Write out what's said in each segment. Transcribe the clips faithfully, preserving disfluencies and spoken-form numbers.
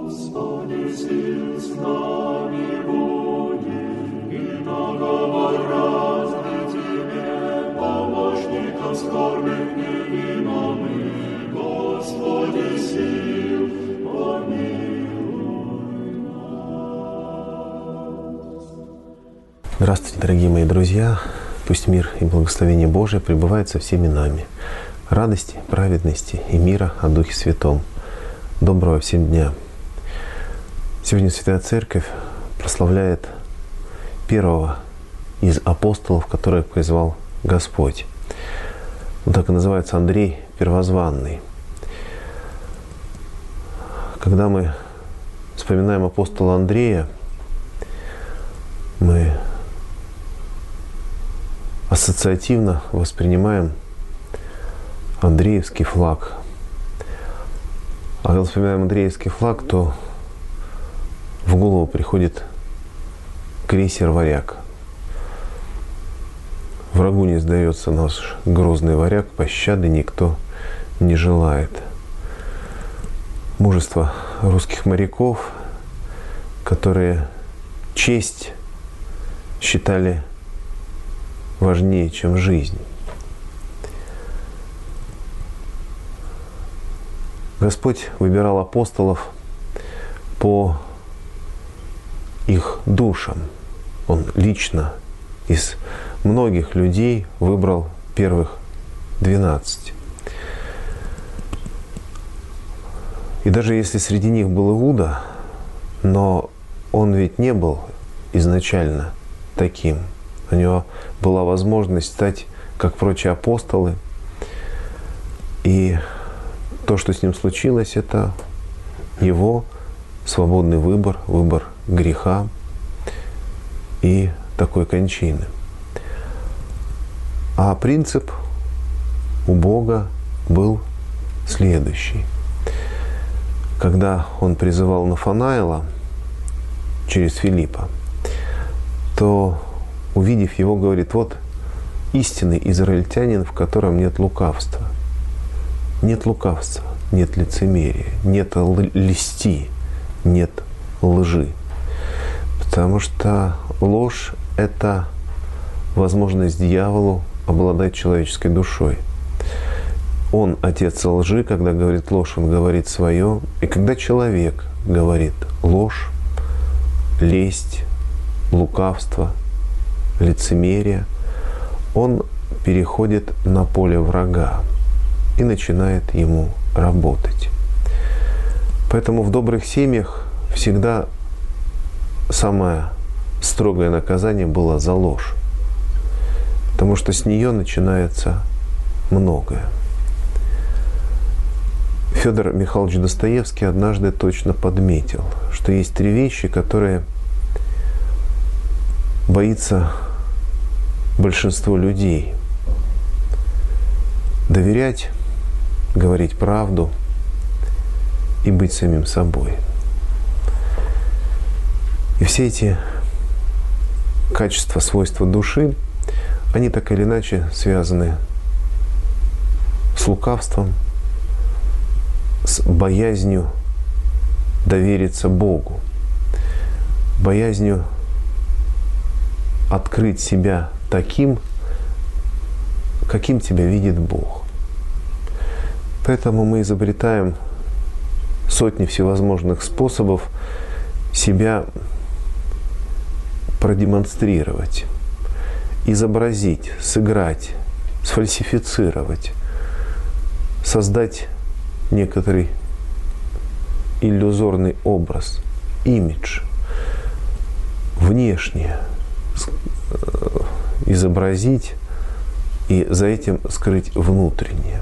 Здравствуйте, дорогие мои друзья! Пусть мир и благословение Божие пребывают со всеми нами. Радости, праведности и мира о Духе Святом. Доброго всем дня! Сегодня Святая Церковь прославляет первого из апостолов, которых призвал Господь. Он так и называется Андрей Первозванный. Когда мы вспоминаем апостола Андрея, мы ассоциативно воспринимаем Андреевский флаг. А когда вспоминаем Андреевский флаг, то в голову приходит крейсер «Варяг». Врагу не сдается наш грозный варяг, пощады никто не желает. Мужество русских моряков, которые честь считали важнее, чем жизнь. Господь выбирал апостолов по их душам. Он лично из многих людей выбрал первых двенадцать. И даже если среди них был Иуда, но он ведь не был изначально таким. У него была возможность стать, как прочие апостолы. И то, что с ним случилось, это его свободный выбор, выбор греха и такой кончины. А принцип у Бога был следующий. Когда он призывал Нафанаила через Филиппа, то, увидев его, говорит: вот истинный израильтянин, в котором нет лукавства. Нет лукавства, нет лицемерия, нет лести, нет лжи. Потому что ложь — это возможность дьяволу обладать человеческой душой. Он отец лжи, когда говорит ложь, он говорит свое. И когда человек говорит ложь, лесть, лукавство, лицемерие, он переходит на поле врага и начинает ему работать. Поэтому в добрых семьях всегда самое строгое наказание было за ложь, потому что с нее начинается многое. Федор Михайлович Достоевский однажды точно подметил, что есть три вещи, которые боится большинство людей: доверять, говорить правду и быть самим собой. И все эти качества, свойства души, они так или иначе связаны с лукавством, с боязнью довериться Богу, боязнью открыть себя таким, каким тебя видит Бог. Поэтому мы изобретаем сотни всевозможных способов себя продемонстрировать, изобразить, сыграть, сфальсифицировать, создать некоторый иллюзорный образ, имидж, внешне изобразить и за этим скрыть внутреннее.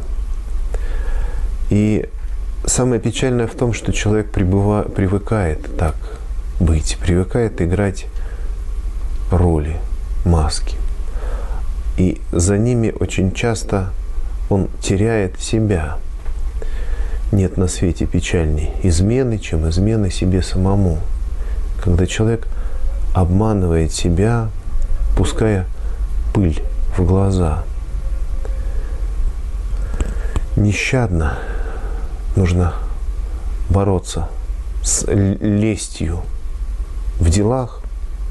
И самое печальное в том, что человек прибыва, привыкает так быть, привыкает играть роли, маски. И за ними очень часто он теряет себя. Нет на свете печальней измены, чем измены себе самому. Когда человек обманывает себя, пуская пыль в глаза. Нещадно нужно бороться с лестью в делах,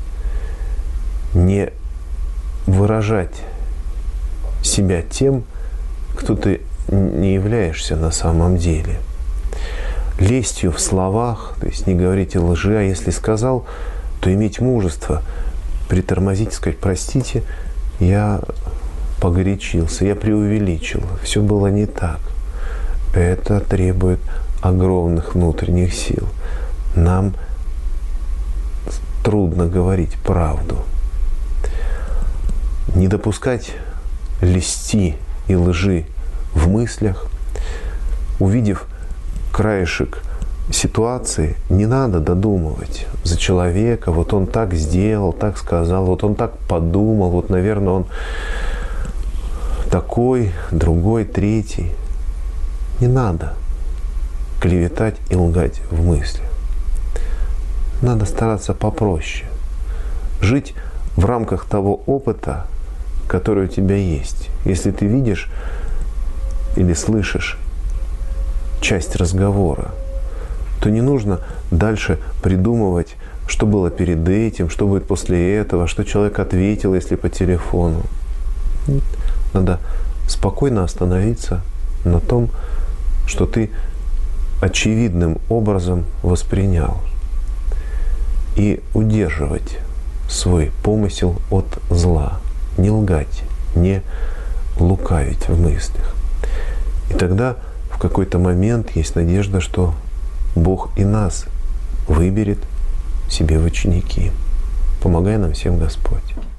не выражать себя тем, кто ты не являешься на самом деле. Лестью в словах, то есть не говорите лжи, а если сказал, то иметь мужество, притормозить, сказать: простите, я погорячился, я преувеличил, все было не так. Это требует огромных внутренних сил. Нам трудно говорить правду. Не допускать лести и лжи в мыслях. Увидев краешек ситуации, не надо додумывать за человека: вот он так сделал, так сказал, вот он так подумал, вот, наверное, он такой, другой, третий. Не надо клеветать и лгать в мыслях. Надо стараться попроще. Жить в рамках того опыта, который у тебя есть. Если ты видишь или слышишь часть разговора, то не нужно дальше придумывать, что было перед этим, что будет после этого, что человек ответил, если по телефону. Надо спокойно остановиться на том, что ты очевидным образом воспринял, и удерживать свой помысел от зла, не лгать, не лукавить в мыслях. И тогда в какой-то момент есть надежда, что Бог и нас выберет себе в ученики. Помогай нам всем Господь.